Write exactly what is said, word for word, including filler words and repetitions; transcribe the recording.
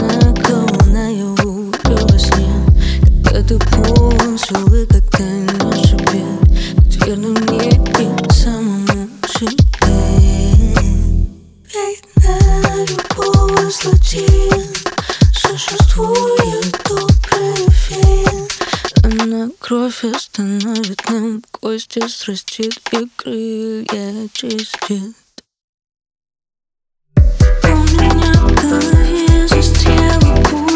одинаково наяву и во сне. Когда ты полон сил и когда не шипит, быть верным мне и самому себе. Ведь на любого злодея существует добрый фен. Она кровь остановит нам, кости срастит и крылья очистит. У меня в голове застряла пуля.